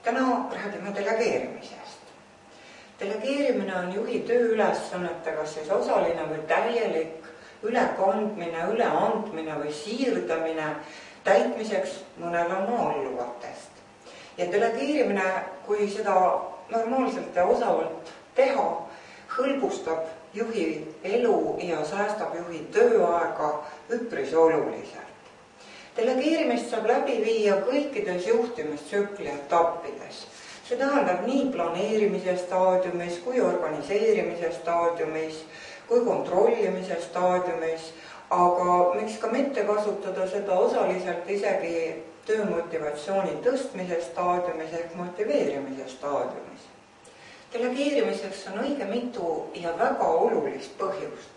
Täna räägime delegeerimisest. Delegeerimine on juhi tööülesannetega siis osaline või täielik ülekandmine, üleandmine või siirdamine täitmiseks mõnele oma alluvatest. Ja delegeerimine, kui seda normaalselt ja osavalt teha, hõlbustab juhi elu ja säästab juhi tööaega üpris oluliselt. Delegeerimist saab läbi viia kõikides juhtimistsükli etappides. See tähendab nii planeerimise staadiumis, kui organiseerimise staadiumis, kui kontrollimise staadiumis, aga miks ka mitte kasutada seda osaliselt isegi töömotivatsiooni tõstmise staadiumis ehk motiveerimise staadiumis. Delegeerimiseks on õige mitu ja väga olulist põhjust.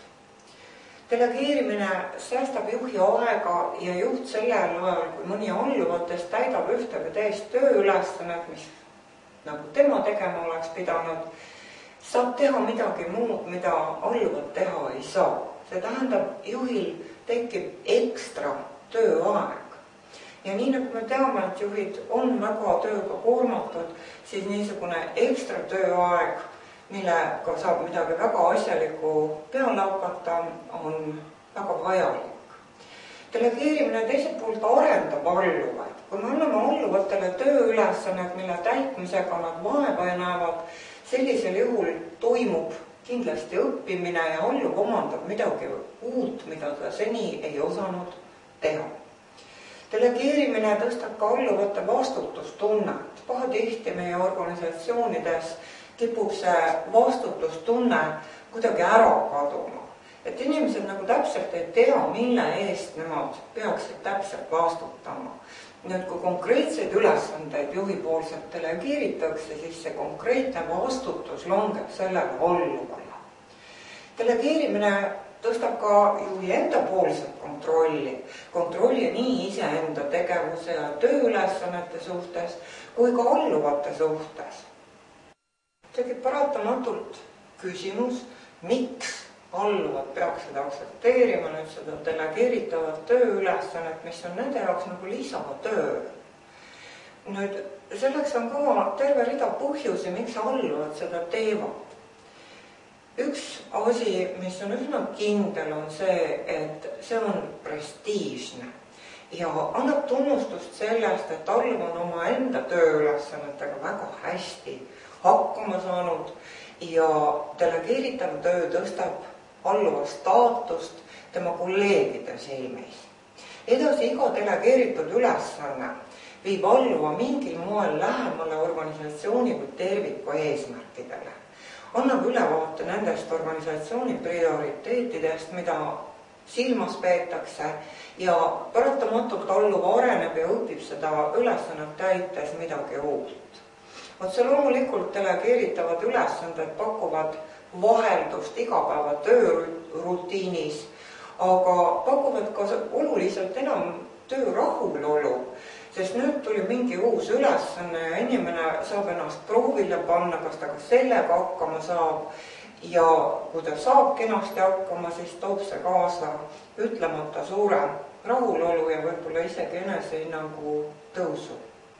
Delegeerimine säästab juhi aega ja juht sellel ajal, kui mõni alluvatest täidab ühte või teist tööülesannet, mis nagu tema tegema oleks pidanud, saab teha midagi muud, mida alluvad teha ei saa. See tähendab, juhil tekib ekstra tööaeg. Ja nii nagu me teame, et juhid on väga tööga koormatud, siis niisugune ekstra tööaeg, millega saab midagi väga asjalikku peale hakata, on väga vajalik. Delegeerimine teiselt poolt arendab alluvaid. Kui me anname alluvatele tööülesannet, mille täitmisega nad vaeva näevad, sellisel juhul toimub kindlasti õppimine ja alluv omandab midagi uut, mida ta seni ei osanud teha. Delegeerimine tõstab ka alluvate vastutustunnet. Pahatihti meie organisatsioonides kipub see vastutustunne kuidagi ära kaduma. Et inimesed nagu täpselt ei tea, mille eest nemad peaksid täpselt vastutama. Nüüd, kui konkreetseid ülesandeid juhipoolselt delegeeritakse, siis see konkreetne vastutus langeb sellele alluvale. Delegeerimine tõstab ka juhi enda poolset kontrolli nii iseenda tegevuse ja tööülesannete suhtes kui ka alluvate suhtes. Tekib paratamatult küsimus, miks alluvad peaksid aktsepteerima nüüd seda delegeeritavat tööülesannet, mis on nende jaoks nagu lisatöö. Nüüd, selleks on ka terve rida põhjusi, miks alluvad seda teevad. Üks asi, mis on üsna kindel, on see, et see on prestiižne ja annab tunnustust sellest, et alluv on oma enda tööülesannetega väga hästi hakkama saanud ja delegeeritav töö tõstab alluva staatust tema kolleegide silmis. Edasi, iga delegeeritud ülesanne viib alluva mingil moel lähemale organisatsiooni kui terviku eesmärkidele. Annab ülevaate nendest organisatsiooni prioriteetidest, mida silmas peetakse ja paratamatult alluv areneb ja õpib seda ülesannet täites midagi uut. Otse loomulikult delegeeritavad ülesanded pakuvad vaheldust igapäeva töörutiinis, aga pakuvad ka oluliselt enam töö rahulolu, sest nüüd tuli mingi uus ülesanne ja inimene saab ennast proovile panna, kas ta ka sellega hakkama saab ja kui ta saab kenasti hakkama, siis toob see kaasa ütlemata suure rahulolu ja võib-olla isegi enesehinnangu tõusu.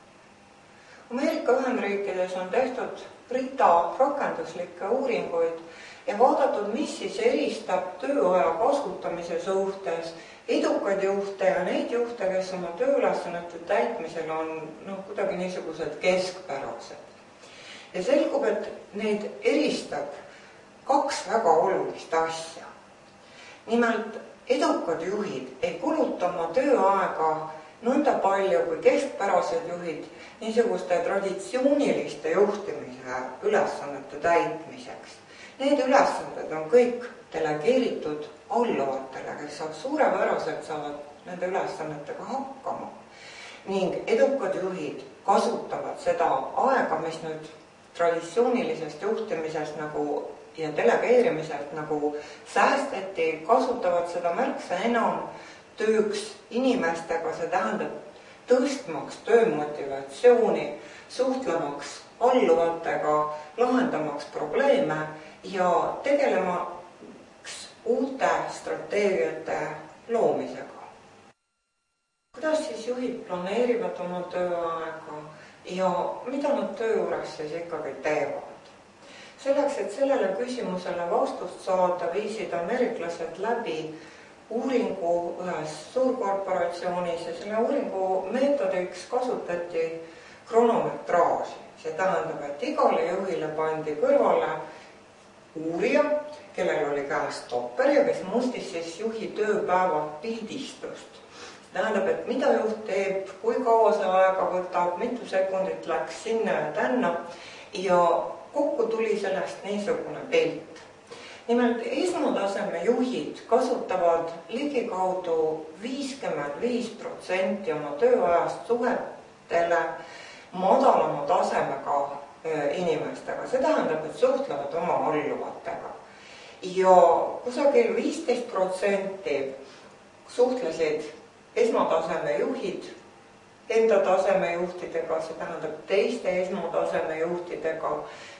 Ameerika Ühendriikides on tehtud rida rakenduslikke uuringuid ja vaadatud, mis siis eristab tööaja kasutamise suhtes edukaid juhte ja neid juhte, kes oma tööülesannete täitmisel on kuidagi niisugused keskpärased. Ja selgub, et neid eristab kaks väga olulist asja. Nimelt, edukad juhid ei kuluta oma tööaega nõnda palju kui keskpärased juhid niisuguste traditsiooniliste juhtimise ülesannete täitmiseks. Need ülesanded on kõik delegeeritud alluvatele, kes suurepäraselt saavad nende ülesannetega hakkama. Ning edukad juhid kasutavad seda aega, mis nüüd traditsioonilisest juhtimisest ja delegeerimisest säästeti, kasutavad seda märksa enam tööks inimestega, see tähendab tõstmaks töömotivatsiooni, suhtlemaks alluvatega, lahendamaks probleeme ja tegelemaks uute strateegiate loomisega. Kuidas siis juhid planeerivad oma tööaega ja mida nad töö juures siis ikkagi teevad. Selleks, et sellele küsimusele vastust saada, viisid ameeriklased läbi uuringu ühes suurkorporatsioonis ja selle uuringu meetodiks kasutati kronometraaži. See tähendab, et igale juhile pandi kõrvale uurija, kellel oli käes stopper ja kes mustis siis juhi tööpäeva pildistust. See tähendab, et mida juht teeb, kui kaua see aega võtab, mitu sekundit läks sinna ja tänna ja kokku tuli sellest niisugune pilt. Nimelt esmataseme juhid kasutavad ligikaudu 55% oma tööajast suhetele madalama tasemega inimestega. See tähendab, et suhtlevad oma alluvatega. Ja kusagil 15% suhtlesid esmataseme juhid enda taseme juhtidega, see tähendab teiste esmataseme juhtidega.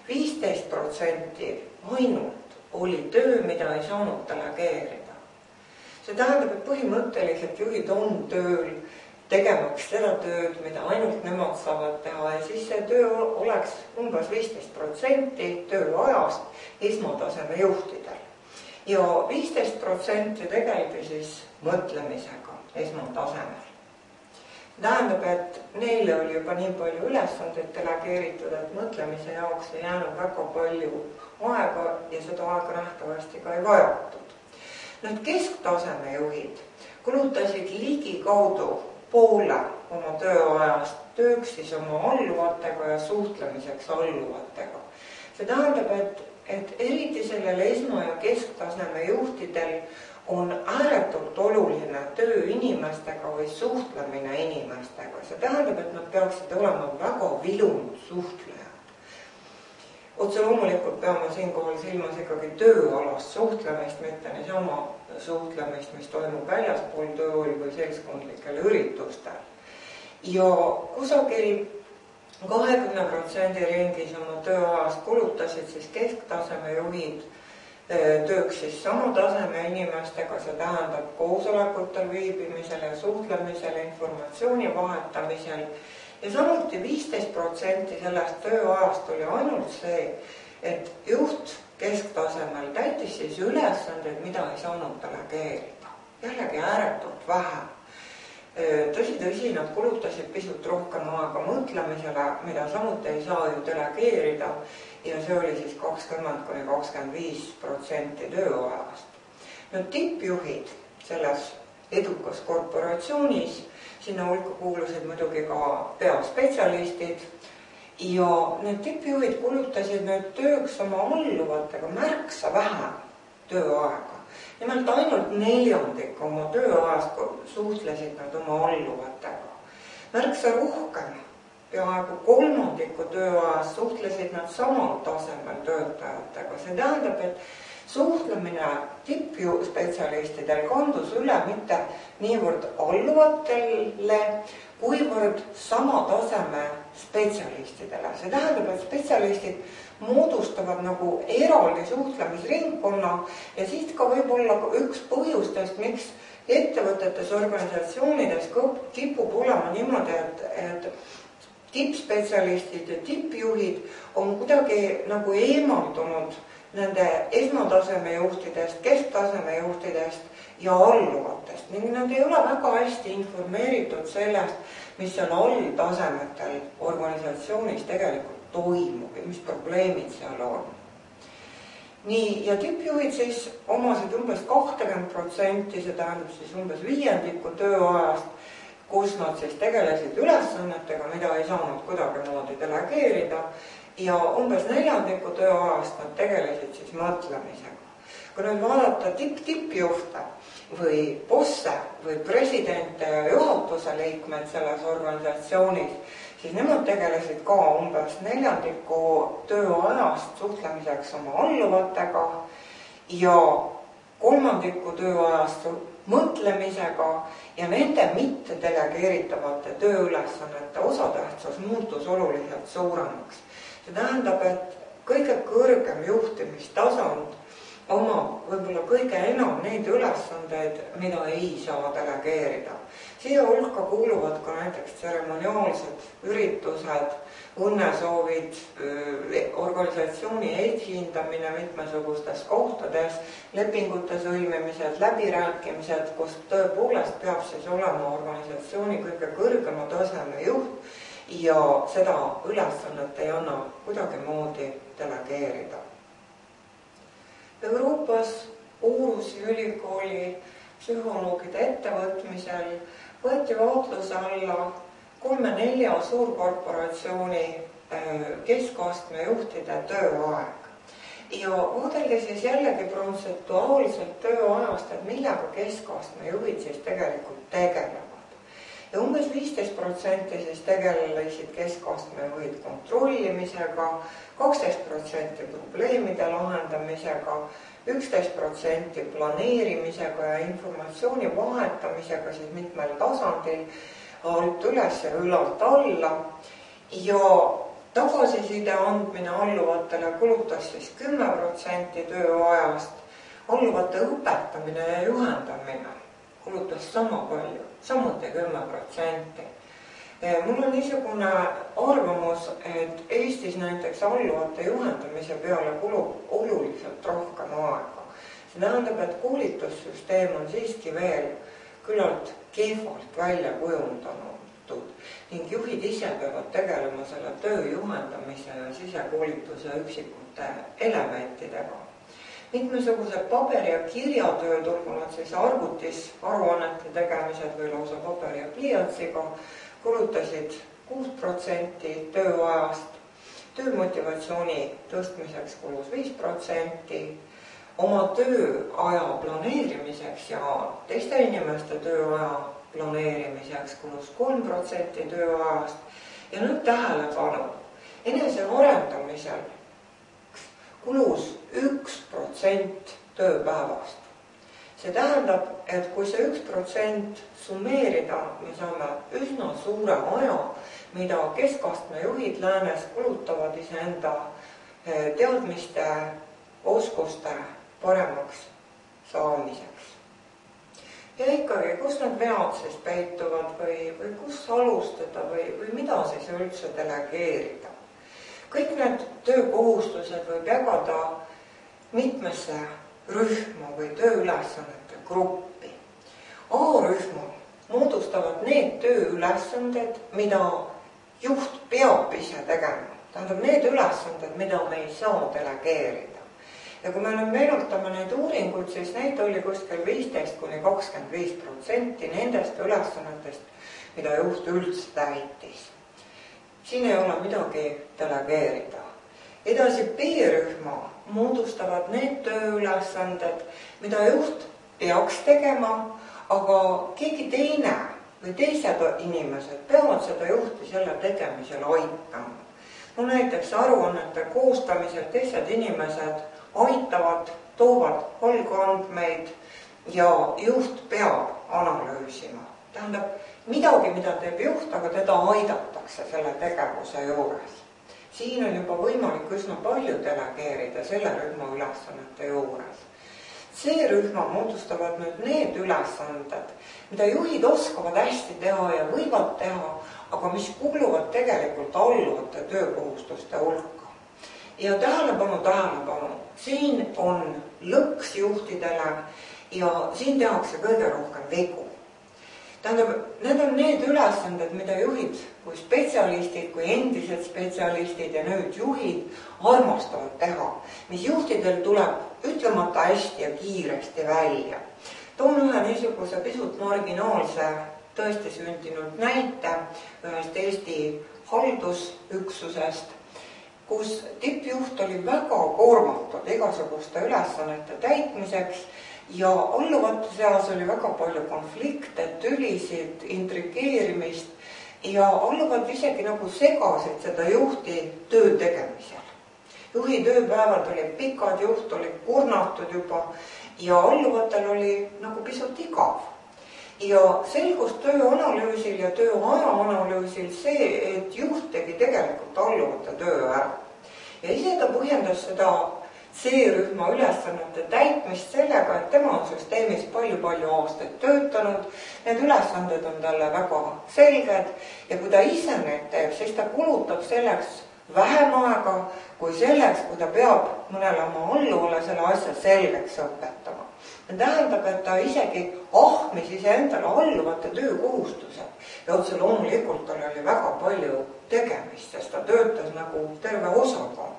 15% ainult oli töö, mida ei saanud delegeerida. See tähendab, et põhimõtteliselt juhid on tööl tegemaks seda tööd, mida ainult nemad saavad teha ja siis see töö oleks umbes 15% tööajast esmataseme juhtidel. Ja 15% tegeldi siis mõtlemisega esmatasemel. Tähendab, et neile oli juba nii palju ülesandeid delegeeritud, et mõtlemise jaoks ei jäänud väga palju aega ja seda aega nähtavasti ka ei vajatud. Nüüd kesktaseme juhid kulutasid ligikaudu poole oma tööajast tööks siis oma alluvatega ja suhtlemiseks alluvatega. See tähendab, et eriti sellel esma- ja kesktaseme juhtidel on ääretult oluline töö inimestega või suhtlemine inimestega. See tähendab, et nad peaksid olema väga vilunud suhtlejad. Otse loomulikult peame siinkohal silmas ikkagi tööalast suhtlemist, mitte niisama suhtlemist, mis toimub väljaspool tööl või seltskondlikel üritustel. Ja kusagil 20% ringis oma tööajast kulutasid siis kesktaseme juhid tööks siis sama taseme inimestega, see tähendab koosolekutel viibimisel ja suhtlemisel, informatsiooni vahetamisel ja samuti 15% sellest tööajast oli ainult see, et juht kesktasemel täitis siis ülesandeid, mida ei saanud delegeerida. Jällegi ääretult vähe. Tõsi, nad kulutasid pisut rohkem aega mõtlemisele, mida samuti ei saa ju delegeerida ja see oli siis 20–25% tööajast. Nüüd tippjuhid selles edukas korporatsioonis, sinna hulka kuulusid muidugi ka peaspetsialistid ja need tippjuhid kulutasid nüüd tööks oma alluvatega märksa vähem tööaega. Nimelt ainult 1/4 oma tööajast suhtlesid nad oma alluvatega. Märksa rohkem, peaaegu 1/3 tööajast suhtlesid nad samal tasemel töötajatega. See tähendab, et suhtlemine tippspetsialistidel kandus üle mitte niivõrd alluvatele, kuivõrd sama taseme spetsialistidele. See tähendab, et spetsialistid moodustavad nagu eraldi suhtlemisringkonna ja siit ka võib olla üks põhjustest, miks ettevõtetes, organisatsioonides kipub olema niimoodi, et tippspetsialistid ja tippjuhid on kuidagi nagu eemaldunud nende esmataseme juhtidest, kesktaseme juhtidest ja alluvatest ning nad ei ole väga hästi informeeritud sellest, mis seal alltasemetel organisatsioonis tegelikult toimub ja mis probleemid seal on. Nii, ja tippjuhid siis omasid umbes 20%, see tähendab siis umbes 1/5 tööajast, kus nad siis tegelesid ülesannetega, mida ei saanud kuidagi moodi delegeerida ja umbes 1/4 tööajast nad tegelesid siis mõtlemisega. Kui nüüd vaadata tippjuhte või bosse või presidente ja juhatuse liikmed selles organisatsioonis, siis nemad tegelesid ka umbes 1/4 tööajast suhtlemiseks oma alluvatega ja 1/3 tööajast mõtlemisega ja nende mitte delegeeritavate tööülesannete osatähtsus muutus oluliselt suuremaks. See tähendab, et kõige kõrgem juhtimistasand omab võib-olla kõige enam neid ülesandeid, mida ei saa delegeerida. Siia hulka kuuluvad ka näiteks tseremoniaalsed üritused, õnnesoovid, organisatsiooni esindamine mitmesugustes kohtades, lepingute sõlmimised, läbirääkimised, kus tõepoolest peab siis olema organisatsiooni kõige kõrgema taseme juht ja seda ülesannet ei anna kuidagimoodi delegeerida. Euroopas Uurusi ülikooli psühholoogide ettevõtmisel võeti vaatluse alla 3-4 suurkorporatsiooni keskastme juhtide tööaeg. Ja vaadelge siis jällegi protsentuaalselt tööajast, et millega keskastme juhid siis tegelikult tegelevad. Ja umbes 15% siis tegelesid keskastme juhid kontrollimisega, 12% probleemide lahendamisega, 11% planeerimisega ja informatsiooni vahetamisega siis mitmel tasandil, alt üles ja ülalt alla. Ja tagasiside andmine alluvatele kulutas siis 10% tööajast, alluvate õpetamine ja juhendamine kulutas sama palju, samuti 10%. Mul on niisugune arvamus, et Eestis näiteks alluvate juhendamise peale kulub oluliselt rohkem aega. See tähendab, et koolitussüsteem on siiski veel küllalt kehvalt välja kujundatud ning juhid ise peavad tegelema selle töö juhendamise ja sisekoolituse üksikute elementidega. Mitmesugused paberi- ja kirjatööd, olgu nad siis arvutis aruannete tegemised või lausa paberi- ja pliiatsiga, kulutasid 6% tööajast, töömotivatsiooni tõstmiseks kulus 5%, oma tööaja planeerimiseks ja teiste inimeste tööaja planeerimiseks kulus 3% tööajast ja nüüd tähelepanu, enesearendamisel kulus 1% tööpäevast. See tähendab, et kui see 1% summeerida, me saame üsna suure aja, mida keskastme juhid läänes kulutavad iseenda teadmiste, oskuste paremaks saamiseks. Ja ikkagi, kus need vead siis peituvad või kus alustada või mida siis üldse delegeerida? Kõik need töökohustused võib jagada mitmesse rühma või tööülesannete gruppi. A-rühma moodustavad need tööülesanded, mida juht peab ise tegema. Tähendab need ülesanded, mida me ei saa delegeerida. Ja kui me nüüd meenutame neid uuringuid, siis neid oli kuskil 15-25% nendest ülesannetest, mida juht üldse täitis. Siin ei ole midagi delegeerida. Edasi B-rühma moodustavad need tööülesanded, mida juht peaks tegema, aga keegi teine või teised inimesed peavad seda juhti selle tegemisel aitama. No näiteks aruannete koostamisel teised inimesed aitavad, toovad algandmeid ja juht peab analüüsima. Tähendab, midagi, mida teeb juht, aga teda aidatakse selle tegevuse juures. Siin on juba võimalik üsna palju delegeerida selle rühma ülesannete juures. See rühma moodustavad nüüd need ülesanded, mida juhid oskavad hästi teha ja võivad teha, aga mis kuuluvad tegelikult alluvate töökohustuste hulka. Ja tähelepanu, siin on lõks juhtidele ja siin tehakse kõige rohkem vigu. Tähendab, need on need ülesanded, mida juhid kui spetsialistid, kui endised spetsialistid ja nüüd juhid armastavad teha, mis juhtidel tuleb ütlemata hästi ja kiiresti välja. Toon ühe niisuguse pisut marginaalse tõesti sündinud näite ühest Eesti haldusüksusest, kus tippjuht oli väga koormatud igasuguste ülesannete täitmiseks ja alluvate seas oli väga palju konflikte, tülisid, intrigeerimist ja alluvad isegi nagu segasid seda juhti töö tegemisel. Juhi tööpäevad olid pikad, juht oli kurnatud juba ja alluvatel oli nagu pisut igav. Ja selgus tööanalüüsil ja tööaja analüüsil see, et juht tegi tegelikult alluvate töö ära. Ja ise ta põhjendas seda C-rühma ülesannete täitmist sellega, et tema on süsteemis palju-palju aastaid töötanud, need ülesanded on talle väga selged ja kui ta ise need teeb, siis ta kulutab selleks vähem aega kui selleks, kui ta peab mõnele oma alluvale selle asja selgeks õpetama. See tähendab, et ta isegi ahmis iseendale alluvate töökohustused ja otse loomulikult tal oli väga palju tegemist, sest ta töötas nagu terve osakond.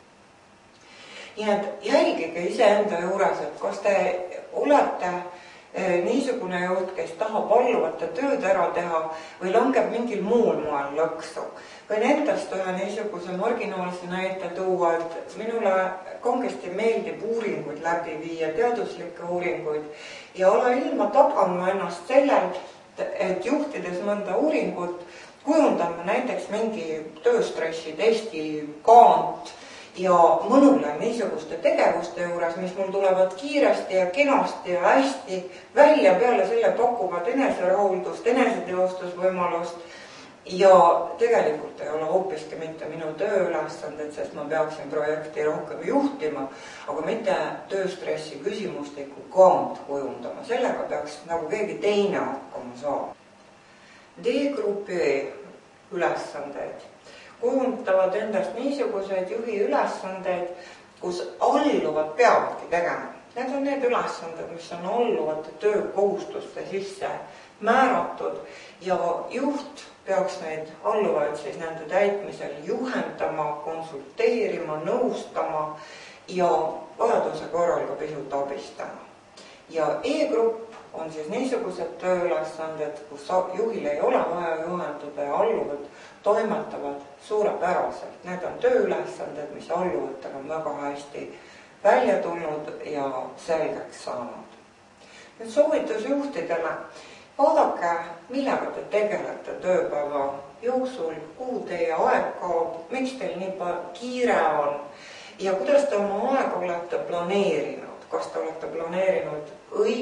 Nii et jälgige iseenda juures, et kas te olete niisugune juht, kes tahab alluvate tööd ära teha või langeb mingil muul moel lõksu. Võin endast ühe niisuguse marginaalse näite tuua, et minule kangesti meeldib uuringuid läbi viia, teaduslikke uuringuid ja ole ilma taban ma ennast sellel, et juhtides mõnda uuringut kujundame näiteks mingi tööstressi testi kaant ja mõnulen niisuguste tegevuste juures, mis mul tulevad kiiresti ja kenasti ja hästi välja, peale selle pakuvad eneserahuldust, eneseteostusvõimalust ja tegelikult ei ole hoopiski mitte minu tööülesanded, sest ma peaksin projekti rohkem juhtima, aga mitte tööstressi küsimustiku kaant kujundama. Sellega peaks nagu keegi teine hakkama saama. D-grupi ülesanded kujundavad endast niisuguseid juhi ülesandeid, kus alluvad peavadki tegema. Need on need ülesanded, mis on alluvate töökohustuste sisse määratud ja juht peaks neid alluvaid siis nende täitmisel juhendama, konsulteerima, nõustama ja vajaduse korral ka pisut abistama. Ja E-grupp on siis niisugused tööülesanded, kus juhil ei ole vaja juhendada ja alluvad toimetavad suurepäraselt. Need on tööülesanded, mis alluvatel on väga hästi välja tulnud ja selgeks saanud. Nüüd soovitus juhtidele, vaadake, millega te tegelete tööpäeva jooksul, kuhu teie aeg kaob, miks teil nii kiire on ja kuidas te oma aega olete planeerinud. Kas te olete planeerinud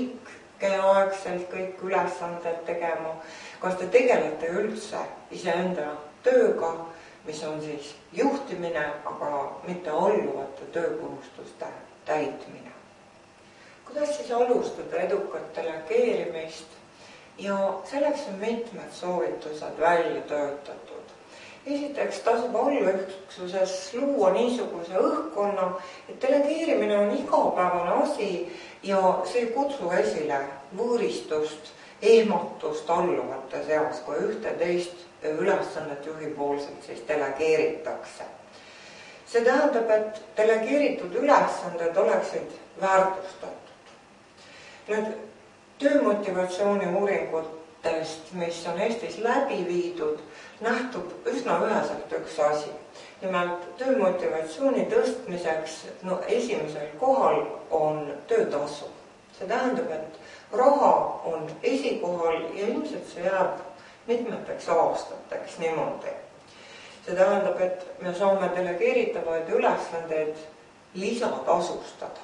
õigeaegselt kõik ülesanded tegema, kas te tegelete üldse iseenda tööga, mis on siis juhtimine, aga mitte alluvate töökohustuste täitmine. Kuidas siis alustada edukat delegeerimist? Ja selleks on mitmed soovitused välja töötatud. Esiteks tasub allüksuses luua niisuguse õhkkonna, et delegeerimine on igapäevane asi ja see ei kutsu esile võõristust, ehmatust alluvate seas, kui ühte teist ülesannet juhi poolselt siis delegeeritakse. See tähendab, et delegeeritud ülesanded oleksid väärtustatud. Nüüd töömotivatsiooni uuringutest, mis on Eestis läbi viidud, nähtub üsna üheselt üks asi. Nimelt töömotivatsiooni tõstmiseks esimesel kohal on töötasu. See tähendab, et raha on esikohal ja ilmselt see jääb mitmeteks aastateks niimoodi. See tähendab, et me saame delegeeritavaid ülesandeid lisatasustada.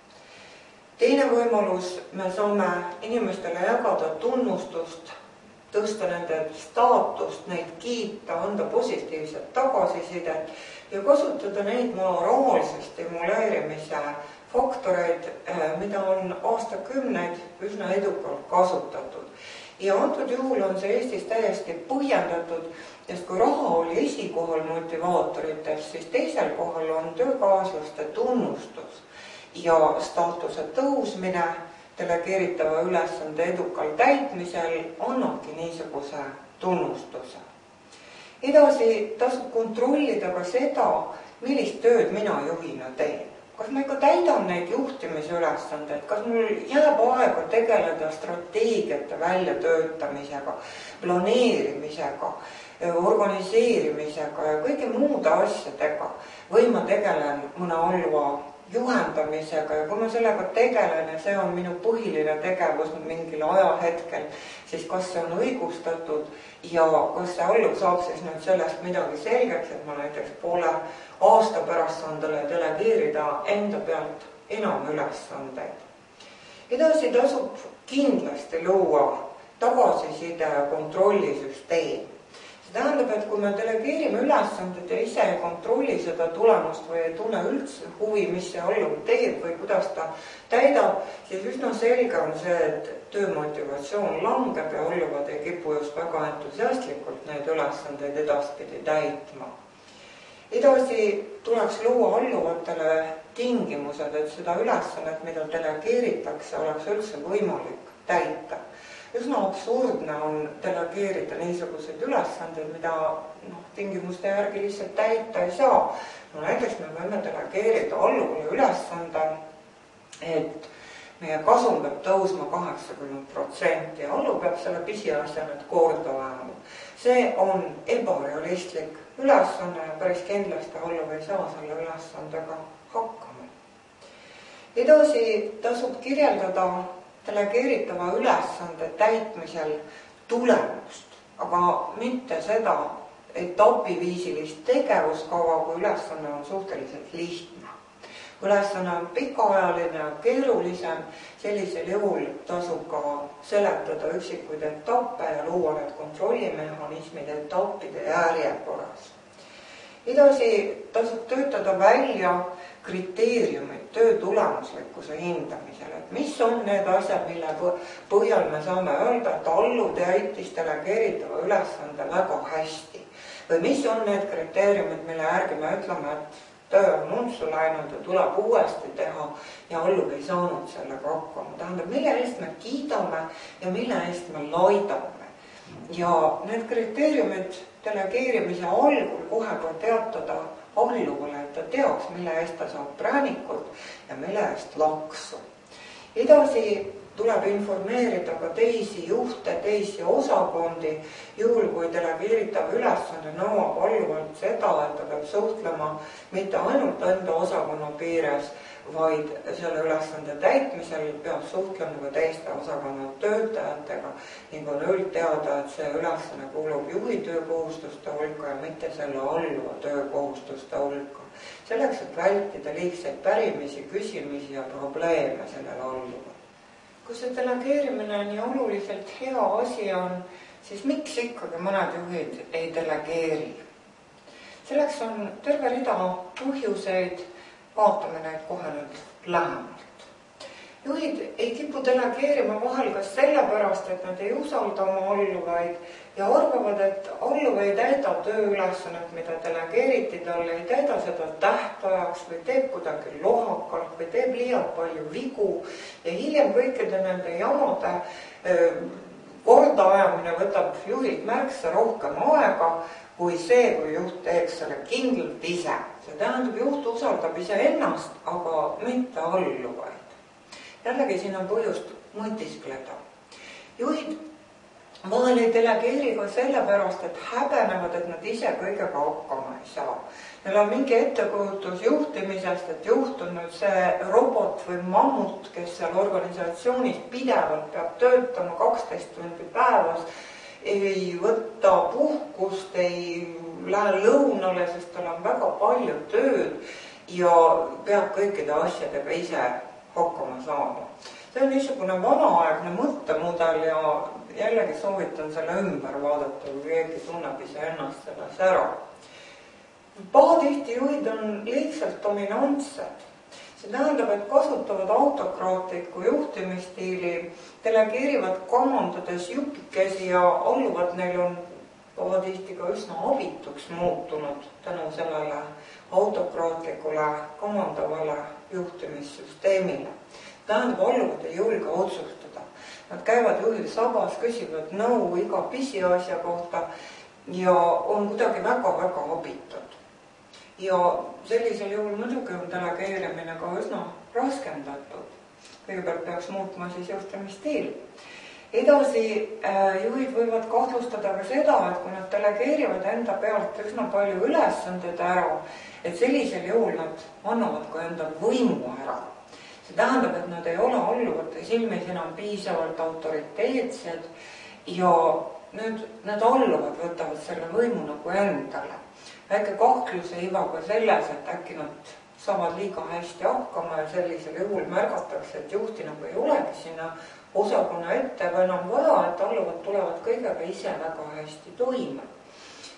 Teine võimalus, me saame inimestele jagada tunnustust, tõsta nende staatust, neid kiita, anda positiivset tagasisidet ja kasutada neid moraalse stimuleerimise faktoreid, mida on aastakümneid üsna edukalt kasutatud. Ja antud juhul on see Eestis täiesti põhjendatud, sest kui raha oli esikohal motivaatorites, siis teisel kohal on töökaaslaste tunnustus ja staatuse tõusmine delegeeritava ülesande edukal täitmisel annabki niisuguse tunnustuse. Edasi tasub kontrollida ka seda, millist tööd mina juhina teen. Kas ma ikka täidan neid juhtimisülesandeid, kas mul jääb aega tegeleda strateegiate väljatöötamisega, planeerimisega, organiseerimisega ja kõige muude asjadega või ma tegelen mõne alluva juhendamisega ja kui ma sellega tegelen ja see on minu põhiline tegevus mingil ajahetkel, siis kas see on õigustatud ja kas see alluv saab siis nüüd sellest midagi selgeks, et ma näiteks poole aasta pärast saan talle delegeerida enda pealt enam ülesandeid. Edasi tasub kindlasti luua tagasiside ja kontrollisüsteem. See tähendab, et kui me delegeerime ülesanded ja ise ei kontrolli seda tulemust või ei tunne üldse huvi, mis see alluv teeb või kuidas ta täidab, siis üsna selge on see, et töömotivatsioon langeb ja alluvad ei kipu just väga entusiastlikult neid ülesandeid edaspidi täitma. Edasi tuleks luua alluvatele tingimused, et seda ülesannet, mida delegeeritakse, oleks üldse võimalik täita. Üsna absurdne on delegeerida niisuguseid ülesandeid, mida tingimuste järgi lihtsalt täita ei saa. Näiteks me võime delegeerida alluvale ülesande, et meie kasum peab tõusma 80% ja alluv peab selle pisiasja nüüd korda ajama. See on ebarealistlik ülesanne ja päris kindlasti alluv ei saa selle ülesandega hakkama. Edasi tasub kirjeldada delegeeritava ülesande täitmisel tulemust, aga mitte seda etapiviisilist tegevuskava, kui ülesanne on suhteliselt lihtne. Ülesanne on pikaajaline ja keerulisem, sellisel juhul tasub ka seletada üksikuid etappe ja luua need kontrollimehhanismid etappide järjekorras. Edasi tasub töötada välja kriteeriumid töö tulemuslikkuse hindamisel, et mis on need asjad, mille põhjal me saame öelda, et alluv täitis delegeeritava ülesande väga hästi. Või mis on need kriteeriumid, mille järgi me ütleme, et töö on untsu läinud ja tuleb uuesti teha ja alluv ei saanud sellega hakkama. Tähendab, mille eest me kiidame ja mille eest me laidame. Ja need kriteeriumid delegeerimise algul kohe ka teatada alluvale, et ta teaks, mille eest ta saab präänikut ja mille eest laksu. Edasi tuleb informeerida ka teisi juhte, teisi osakondi, juhul kui delegeeritav ülesanne nõuab alluvalt seda, et ta peab suhtlema mitte ainult enda osakonna piires, vaid selle ülesande täitmisel peab suhtlema ka teiste osakonna töötajatega ning on üldteada, et see ülesanne kuulub juhi töökohustuste hulka ja mitte selle alluva töökohustuste hulka. Selleks, et vältida liigseid pärimisi, küsimisi ja probleeme sellele alluval. Kui see delegeerimine nii oluliselt hea asi on, siis miks ikkagi mõned juhid ei delegeeri? Selleks on terve rida põhjuseid, vaatame neid kohe nüüd lähemalt. Juhid ei kipu delegeerima vahel kas sellepärast, et nad ei usalda oma alluvaid ja arvavad, et alluv ei täida tööülesannet, mida delegeeriti talle, ei täida seda tähtajaks või teeb kuidagi lohakalt või teeb liialt palju vigu ja hiljem kõikide nende jamade kordaajamine võtab juhilt märksa rohkem aega kui see, kui juht teeks selle kindlalt ise. See tähendab, juht usaldab iseennast, aga mitte alluvaid. Jällegi siin on põhjust mõtiskleda. Juhid vahel ei delegeeri ka sellepärast, et häbenevad, et nad ise kõigega hakkama ei saa. Neil on mingi ettekujutus juhtimisest, et juht on nüüd see robot või mammut, kes seal organisatsioonis pidevalt peab töötama 12 tundi päevas, ei võta puhkust, ei lähe lõunale, sest tal on väga palju tööd ja peab kõikide asjadega ise hakkama saama. See on niisugune vanaaegne mõttemudel ja jällegi soovitan selle ümber vaadata, kui keegi tunneb iseennast selles ära. Pahatihti juhid on liigselt dominantsed. See tähendab, et kasutavad autokraatliku juhtimisstiili, delegeerivad komandades jupikesi ja alluvad neil on pahatihti ka üsna abituks muutunud tänu sellele autokraatlikule komandavale juhtimissüsteemile. Tähendab, alluvad ei julge otsustada. Nad käivad juhil sabas, küsivad nõu iga pisiasja kohta ja on kuidagi väga-väga abitud. Ja sellisel juhul muidugi on delegeerimine ka üsna raskendatud. Kõigepealt peaks muutma siis juhtimisstiili. Edasi juhid võivad kahtlustada ka seda, et kui nad delegeerivad enda pealt üsna palju ülesanded ära, et sellisel juhul nad annavad ka enda võimu ära. See tähendab, et nad ei ole alluvate silmis enam piisavalt autoriteetsed ja need alluvad võtavad selle võimu nagu endale. Väike kahtluse ivaga selles, et äkki nad saavad liiga hästi hakkama ja sellisel juhul märgatakse, et juhti nagu ei olegi sinna osakonna ette või enam vaja, et alluvad tulevad kõigega ise väga hästi toime.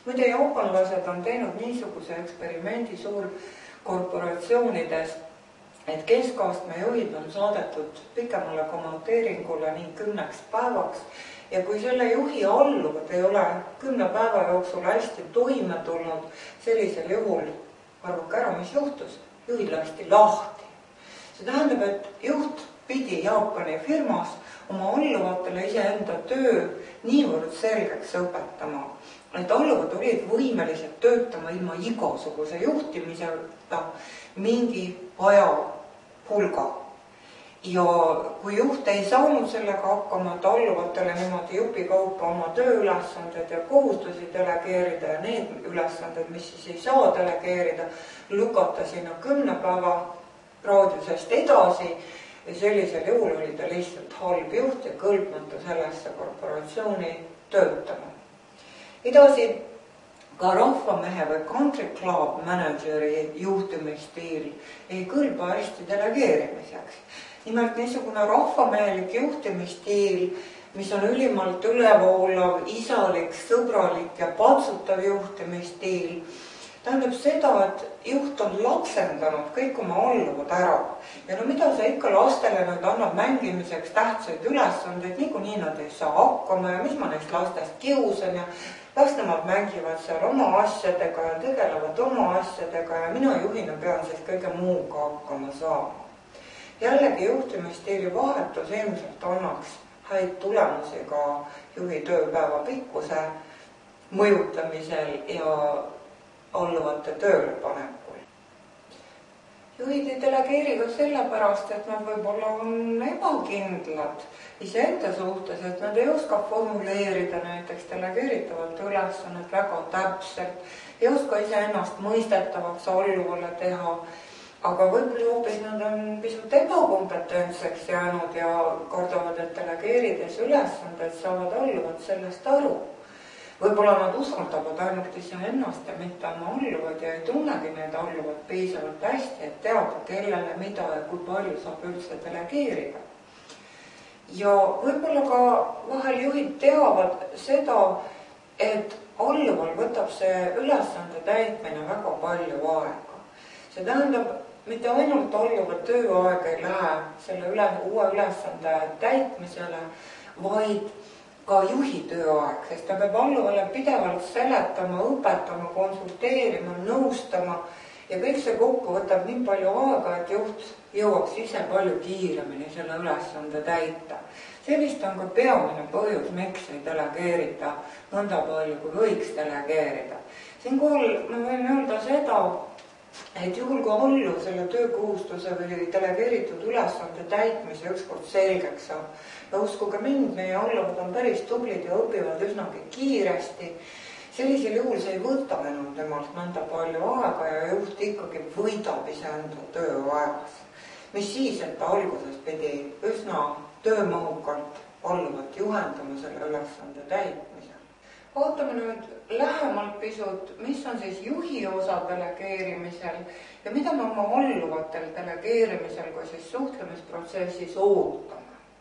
Muide, jaapanlased on teinud niisuguse eksperimendi suurkorporatsioonides, et keskastme juhid on saadetud pikemale komandeeringule nii 10 päevaks ja kui selle juhi alluvad ei ole 10 päeva jooksul hästi toime tulnud, sellisel juhul arvake ära, mis juhtus, juhid lasti lahti. See tähendab, et juht pidi Jaapani firmas oma alluvatele iseenda töö niivõrd selgeks õpetama, et alluvad olid võimelised töötama ilma igasuguse juhtimiseta mingi aja hulga. Ja kui juht ei saanud sellega hakkama, et alluvatele niimoodi jupikaupa oma tööülesanded ja kohustusi delegeerida ja need ülesanded, mis siis ei saa delegeerida, lükata sinna 10 päeva raadiusest edasi ja sellisel juhul oli ta lihtsalt halb juht ja kõlbmatu sellesse korporatsiooni töötama. Edasi ka rahvamehe või country club manageri juhtimisstiil ei kõlba hästi delegeerimiseks. Nimelt niisugune rahvamehelik juhtimisstiil, mis on ülimalt ülevoolav, isalik, sõbralik ja patsutav juhtimisstiil, tähendab seda, et juht on lapsendanud kõik oma alluvad ära. Ja no mida sa ikka lastele nüüd annab mängimiseks tähtsaid ülesandeid, niikuinii nad ei saa hakkama ja mis ma neist lastest kiusan ja las nemad mängivad seal oma asjadega ja tegelevad oma asjadega ja mina juhina pean siis kõige muuga hakkama saama. Jällegi juhtimisstiili vahetus ilmselt annaks häid tulemusi ka juhi tööpäeva pikkuse mõjutamisel ja alluvate tööle panekul. Juhid ei delegeeri ka sellepärast, et nad võib-olla on ebakindlad iseenda suhtes, et nad ei oska formuleerida näiteks delegeeritavat ülesannet väga täpselt, ei oska iseennast mõistetavaks alluvale teha, aga võib-olla hoopis nad on pisut ebakompetentseks jäänud ja kardavad, et delegeerides ülesanded saavad alluvad sellest aru. Võib-olla nad usaldavad ainult iseennast ja mitte oma alluvad ja ei tunnegi need alluvad piisavalt hästi, et teada, kellele, mida ja kui palju saab üldse delegeerida. Ja võib-olla ka vahel juhid teavad seda, et alluval võtab see ülesande täitmine väga palju aega. See tähendab, mitte ainult alluva tööaeg ei lähe selle uue ülesande täitmisele, vaid ka juhi tööaeg, sest ta peab alluvale pidevalt seletama, õpetama, konsulteerima, nõustama ja kõik see kokku võtab nii palju aega, et juht jõuaks ise palju kiiremini selle ülesande täita. See vist on ka peamine põhjus, miks ei delegeerita nõnda palju, kui võiks delegeerida. Siinkohal ma võin öelda seda, et juhul kui alluv selle töökohustuse või delegeeritud ülesande täitmise ükskord selgeks saab, ja uskuge mind, meie alluvad on päris tublid ja õpivad üsnagi kiiresti, sellisel juhul see ei võta enam temalt nõnda palju aega ja juht ikkagi võidab iseenda tööajas. Mis siis, et ta alguses pidi üsna töömahukalt alluvat juhendama selle ülesande täitmisel. Vaatame nüüd lähemalt pisut, mis on siis juhi osa delegeerimisel ja mida me oma alluvatel delegeerimisel kui siis suhtlemisprotsessis ootame.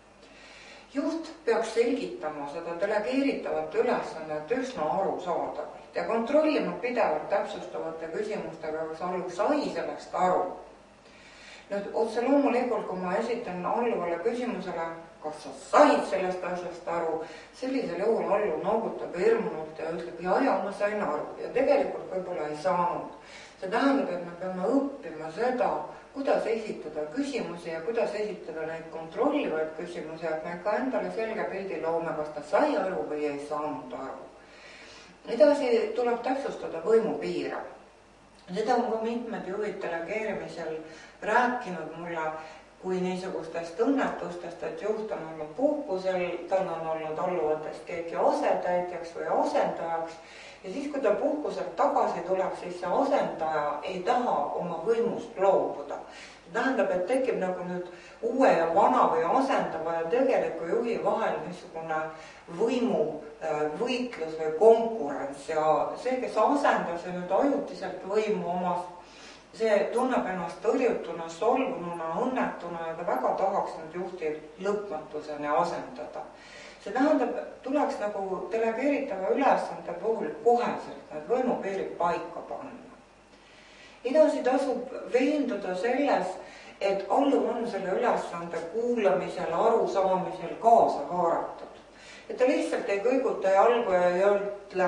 Juht peaks selgitama seda delegeeritavat ülesannet üsna arusaadavalt ja kontrollima pidevalt täpsustavate küsimustega, kas alluv sai sellest aru. Nüüd otse loomulikult, kui ma esitan alluvale küsimusele, kas sa said sellest asjast aru, sellisel juhul alluv noogutab hirmunult ja ütleb, ja ma sain aru ja tegelikult võib-olla ei saanud. See tähendab, et me peame õppima seda, kuidas esitada küsimusi ja kuidas esitada neid kontrollivaid küsimusi, et me ka endale selge pildi loome, kas ta sai aru või ei saanud aru. Edasi tuleb täpsustada võimupiire. Seda on ka mitmed juhid delegeerimisel rääkinud mulle kui niisugustest õnnetustest, et juht on olnud puhkusel, tal on olnud alluvatest keegi asetäitjaks või asendajaks ja siis, kui ta puhkuselt tagasi tuleb, siis see asendaja ei taha oma võimust loobuda. See tähendab, et tekib nagu nüüd uue ja vana või asendava ja tegeliku juhi vahel niisugune võimuvõitlus või konkurents ja see, kes asendas ja nüüd ajutiselt võimu omas, see tunneb ennast tõrjutuna, solvununa, õnnetuna ja ta väga tahaks nüüd juhti lõpmatuseni asendada. see tähendab, tuleks nagu delegeeritava ülesande puhul koheselt need võimupiirid paika panna. Edasi tasub veenduda selles, et alluv on selle ülesande kuulamisel, arusaamisel kaasa haaratud. Et ta lihtsalt ei kõiguta jalgu ja ei ütle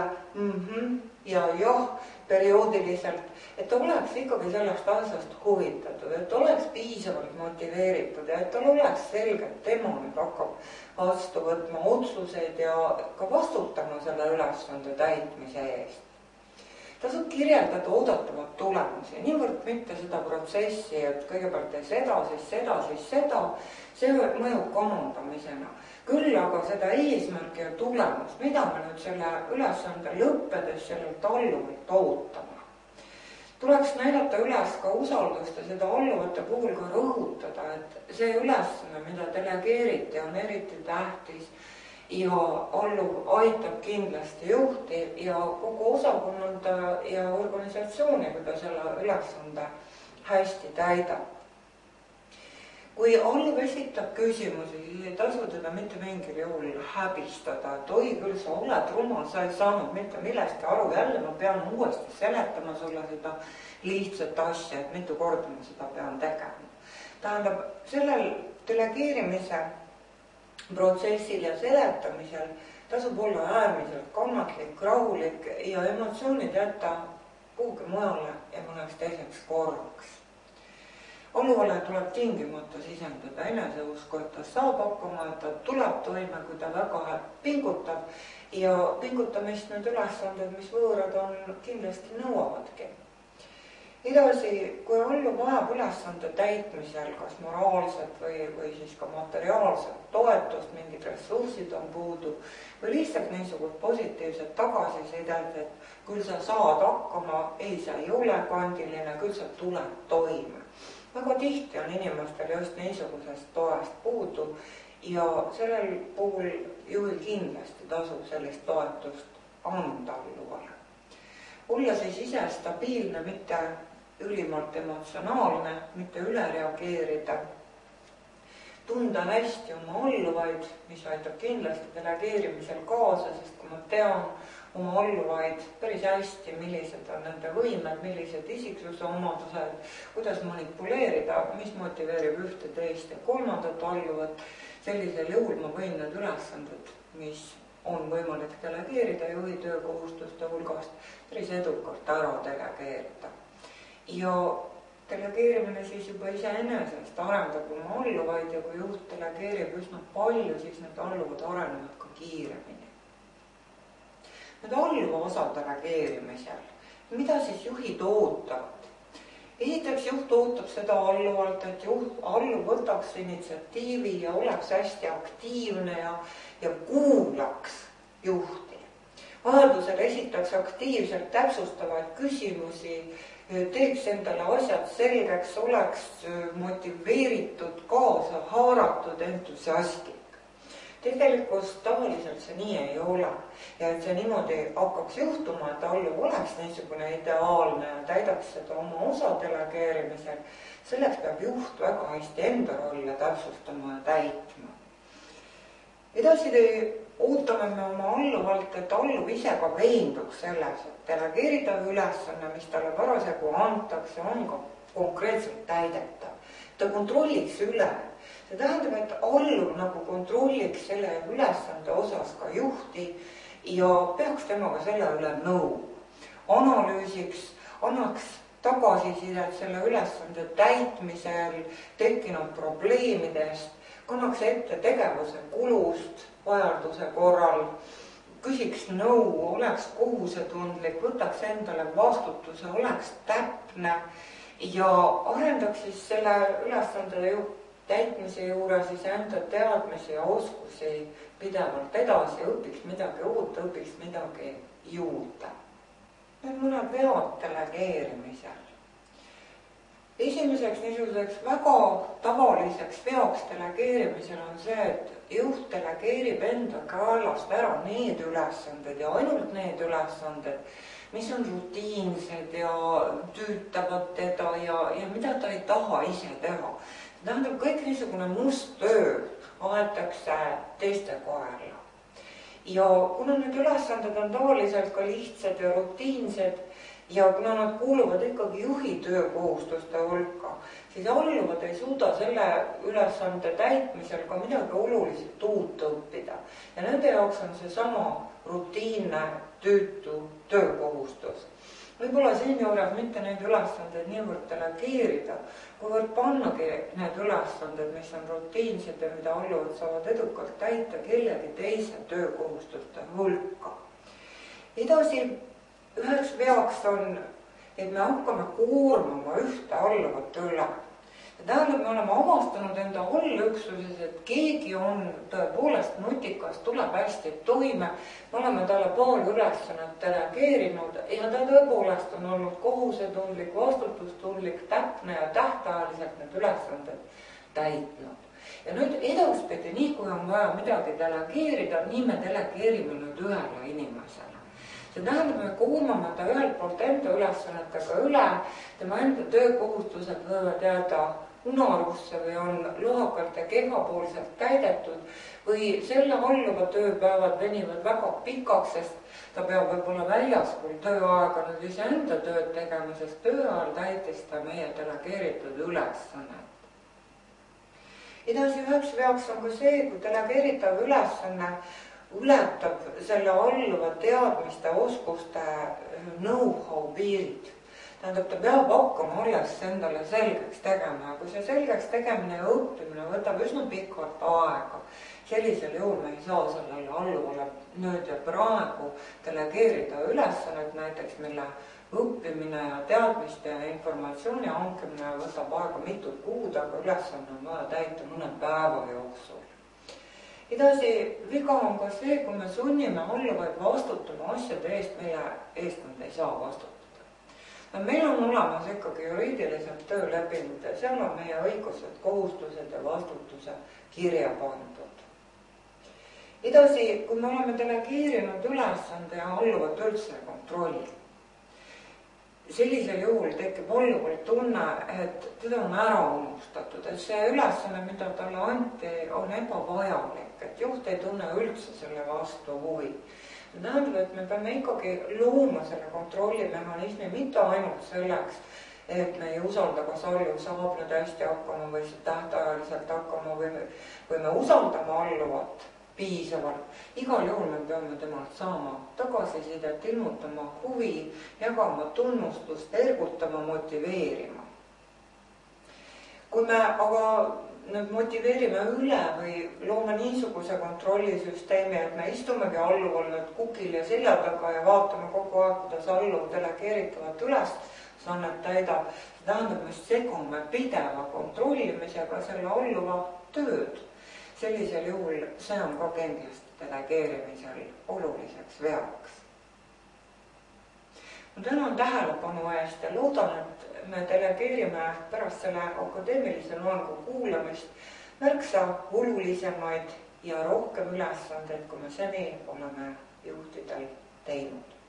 ja jah perioodiliselt, et ta oleks ikkagi sellest asjast huvitatud, et ta oleks piisavalt motiveeritud ja et tal oleks selge, et tema nüüd hakkab vastu võtma otsuseid ja ka vastutama selle ülesande täitmise eest. Tasub kirjeldada oodatavat tulemusi, niivõrd mitte seda protsessi, et kõigepealt tee seda, siis seda, siis seda, see mõjub komandamisena. Küll aga seda eesmärki ja tulemust, mida me nüüd selle ülesande lõppedes sellelt alluvalt ootame. Tuleks näidata üles ka usaldust ja seda alluvate puhul ka rõhutada, et see ülesanne, mida delegeeriti, on eriti tähtis ja alluv aitab kindlasti juhti ja kogu osakonnad ja organisatsiooni, kui ta selle ülesande hästi täidab. Kui alluv esitab küsimusi, siis ei tasu teda mitte mingil juhul häbistada, et oi küll, sa oled rumal, sa ei saanud mitte millestki aru, jälle ma pean uuesti seletama sulle seda lihtsat asja, et mitu korda ma seda pean tegema. Tähendab, sellel delegeerimise protsessil ja seletamisel tasub olla äärmiselt kannatlik, rahulik ja emotsioonid jätta kuhugi mujale ja mõneks teiseks korraks. Alluvale tuleb tingimata sisendada eneseusku, et ta saab hakkama, et ta tuleb toime, kui ta väga pingutab ja pingutamist need ülesanded, mis võõrad on, kindlasti nõuavadki. Edasi, kui alluv vajab ülesande täitmisel, kas moraalset või siis ka materiaalset toetust, mingid ressursid on puudu või lihtsalt niisugust positiivset tagasisidet, et küll sa saad hakkama, ei, sa ei ole kandiline, küll sa tuled toime. Väga tihti on inimestel just niisugusest toest puudu ja sellel puhul juhil kindlasti tasub sellist toetust anda alluvale. Olla siis ise stabiilne, mitte ülimalt emotsionaalne, mitte üle reageerida. Tunda hästi oma alluvaid, mis aitab kindlasti delegeerimisel kaasa, sest kui ma tean oma alluvaid päris hästi, millised on nende võimed, millised isiksuse omadused, kuidas manipuleerida, mis motiveerib ühte, teist ja kolmandat alluvat, sellisel juhul ma võin need ülesanded, mis on võimalik delegeerida juhi töökohustuste hulgast, päris edukalt ära delegeerida. Ja delegeerimine siis juba iseenesest arendab oma alluvaid ja kui juht delegeerib üsna palju, siis need alluvad arenevad ka kiiremini. Need alluva osa delegeerimisel, mida siis juhid ootavad? Esiteks juht ootab seda alluvalt, et alluv võtaks initsiatiivi ja oleks hästi aktiivne ja kuulaks juhti. Vajadusel esitaks aktiivselt täpsustavaid küsimusi, teeks endale asjad selgeks, oleks motiveeritud, kaasa haaratud, entusiastlik. Tegelikult tavaliselt see nii ei ole ja et see niimoodi hakkaks juhtuma, et alluv oleks niisugune ideaalne ja täidaks seda oma osa delegeerimisel, selleks peab juht väga hästi enda rolle täpsustama ja täitma. Edasi ootame me oma alluvalt, et alluv ise ka veenduks selles, et delegeeritav ülesanne, mis talle parasjagu antakse, on ka konkreetselt täidetav. Ta kontrolliks üle. See tähendab, et alluv nagu kontrolliks selle ülesande osas ka juhti ja peaks temaga selle üle nõu. Analüüsiks, annaks tagasisidet selle ülesande täitmisel tekkinud probleemidest, kannaks ette tegevuse kulust vajaduse korral, küsiks nõu, oleks kohusetundlik, võtaks endale vastutuse, oleks täpne ja arendaks siis selle ülesande täitmise juures siis enda teadmisi ja oskusi pidevalt edasi, õpiks midagi uut, õpiks midagi juurde. Need mõned vead delegeerimisel. Esimeseks niisuguseks väga tavaliseks veaks delegeerimisel on see, et juht delegeerib enda käelast ära need ülesanded ja ainult need ülesanded, mis on rutiinsed ja tüütavad teda ja mida ta ei taha ise teha. Tähendab, kõik niisugune must töö aetakse teiste koerla. ja kuna need ülesanded on tavaliselt ka lihtsad ja rutiinsed ja kuna nad kuuluvad ikkagi juhi töökohustuste hulka, siis alluvad ei suuda selle ülesande täitmisel ka midagi oluliselt uut õppida. Ja nende jaoks on seesama rutiinne tüütu töökohustus. Võib-olla siinjuures mitte neid ülesandeid niivõrd delegeerida, kuivõrd pannagi need ülesanded, mis on rutiinsed ja mida alluvad saavad edukalt täita kellegi teise töökohustuste hulka. Edasi üheks veaks on, et me hakkame koormama ühte alluvat üle. Tähendab, me oleme avastanud enda allüksuses, et keegi on tõepoolest nutikas, tuleb hästi toime, me oleme talle paar ülesannet delegeerinud ja ta tõepoolest on olnud kohusetundlik, vastutustundlik, täpne ja tähtajaliselt need ülesanded täitnud. Ja nüüd edaspidi, nii kui on vaja midagi delegeerida, nii me delegeerime nüüd ühele inimesele. See tähendab, me koormame ta ühelt poolt enda ülesannetega üle, tema enda töökohustused võivad jääda unarusse või on lohakalt ja kehvapoolselt täidetud või selle alluva tööpäevad venivad väga pikaks, sest ta peab võib-olla väljaspool tööaega nüüd iseenda tööd tegema, sest tööajal täitis ta meie delegeeritud ülesannet. Edasi üheks veaks on ka see, kui delegeeritav ülesanne ületab selle alluva teadmiste, oskuste know-how piirid. Tähendab, ta peab hakkama alles endale selgeks tegema ja kui see selgeks tegemine ja õppimine võtab üsna pikalt aega, sellisel juhul me ei saa sellele alluvale nüüd ja praegu delegeerida ülesannet näiteks, mille õppimine ja teadmiste ja informatsiooni hankimine võtab aega mitut kuud, aga ülesanne on vaja täita mõne päeva jooksul. Edasi, viga on ka see, kui me sunnime alluvaid vastutama asjade eest, mille eest nad ei saa vastutada. Meil on olemas ikkagi juriidiliselt töölepingud ja seal on meie õigused, kohustused ja vastutuse kirja pandud. Edasi, kui me oleme delegeerinud ülesande ja alluvat üldse kontrolli, sellisel juhul tekib alluval tunne, et teda on ära unustatud, et see ülesanne, mida talle anti, on ebavajalik, et juht ei tunne üldse selle vastu huvi. Tähendab, et me peame ikkagi looma selle kontrollimehhanismi mitte ainult selleks, et me ei usalda, kas alluv saab nüüd hästi hakkama või tähtajaliselt hakkama või me usaldame alluvat piisavalt. Igal juhul me peame temalt saama tagasisidet, ilmutama huvi, jagama tunnustust, ergutama, motiveerima. Kui me aga nüüd motiveerime üle või loome niisuguse kontrollisüsteemi, et me istumegi alluval nüüd kukil ja selja taga ja vaatame kogu aeg, kuidas alluv delegeeritavat ülesannet täidab, see tähendab, me segume pideva kontrollimisega selle alluva tööd. Sellisel juhul see on ka kindlasti delegeerimisel oluliseks veaks. Ma tänan tähelepanu eest ja loodan, et me delegeerime pärast selle akadeemilise loengu kuulamist märksa olulisemaid ja rohkem ülesandeid, kui me seni oleme juhtidel teinud.